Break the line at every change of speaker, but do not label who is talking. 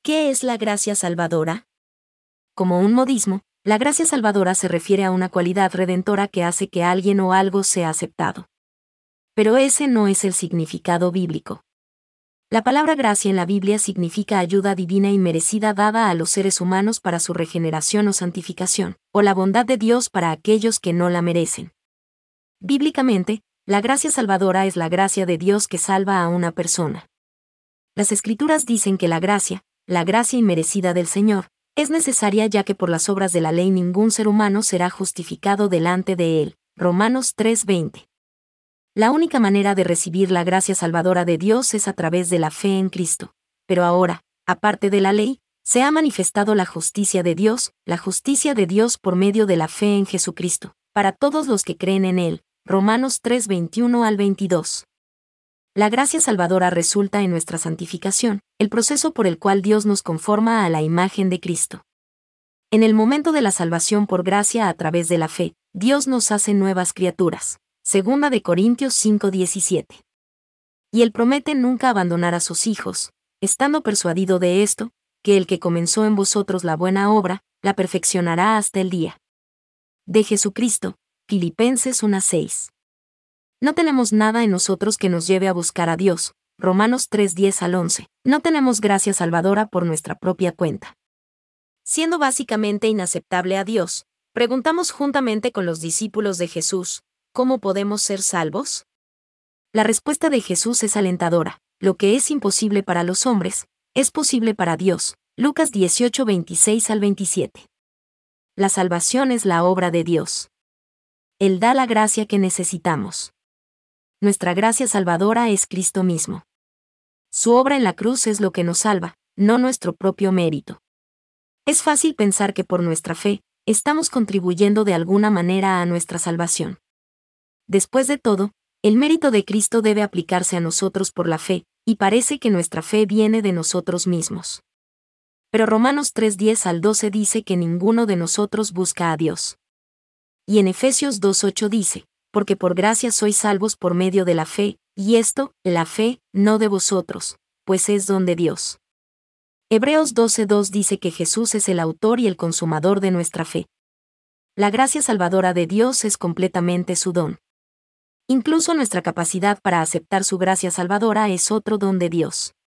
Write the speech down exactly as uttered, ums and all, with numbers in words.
¿Qué es la gracia salvadora? Como un modismo, la gracia salvadora se refiere a una cualidad redentora que hace que alguien o algo sea aceptado. Pero ese no es el significado bíblico. La palabra gracia en la Biblia significa ayuda divina inmerecida dada a los seres humanos para su regeneración o santificación, o la bondad de Dios para aquellos que no la merecen. Bíblicamente, la gracia salvadora es la gracia de Dios que salva a una persona. Las Escrituras dicen que la gracia, la gracia inmerecida del Señor, es necesaria ya que por las obras de la ley ningún ser humano será justificado delante de Él. Romanos tres veinte. La única manera de recibir la gracia salvadora de Dios es a través de la fe en Cristo. Pero ahora, aparte de la ley, se ha manifestado la justicia de Dios, la justicia de Dios por medio de la fe en Jesucristo, para todos los que creen en Él. Romanos tres veintiuno al veintidós. La gracia salvadora resulta en nuestra santificación, el proceso por el cual Dios nos conforma a la imagen de Cristo. En el momento de la salvación por gracia a través de la fe, Dios nos hace nuevas criaturas. Segunda de Corintios cinco diecisiete. Y Él promete nunca abandonar a sus hijos, estando persuadido de esto, que el que comenzó en vosotros la buena obra, la perfeccionará hasta el día de Jesucristo. Filipenses uno seis. No tenemos nada en nosotros que nos lleve a buscar a Dios. Romanos tres diez al once. No tenemos gracia salvadora por nuestra propia cuenta. Siendo básicamente inaceptable a Dios, preguntamos juntamente con los discípulos de Jesús, ¿cómo podemos ser salvos? La respuesta de Jesús es alentadora. Lo que es imposible para los hombres, es posible para Dios. Lucas dieciocho veintiséis al veintisiete. La salvación es la obra de Dios. Él da la gracia que necesitamos. Nuestra gracia salvadora es Cristo mismo. Su obra en la cruz es lo que nos salva, no nuestro propio mérito. Es fácil pensar que por nuestra fe, estamos contribuyendo de alguna manera a nuestra salvación. Después de todo, el mérito de Cristo debe aplicarse a nosotros por la fe, y parece que nuestra fe viene de nosotros mismos. Pero Romanos tres diez al doce dice que ninguno de nosotros busca a Dios. Y en Efesios dos ocho dice, porque por gracia sois salvos por medio de la fe, y esto, la fe, no de vosotros, pues es don de Dios. Hebreos doce dos dice que Jesús es el autor y el consumador de nuestra fe. La gracia salvadora de Dios es completamente su don. Incluso nuestra capacidad para aceptar su gracia salvadora es otro don de Dios.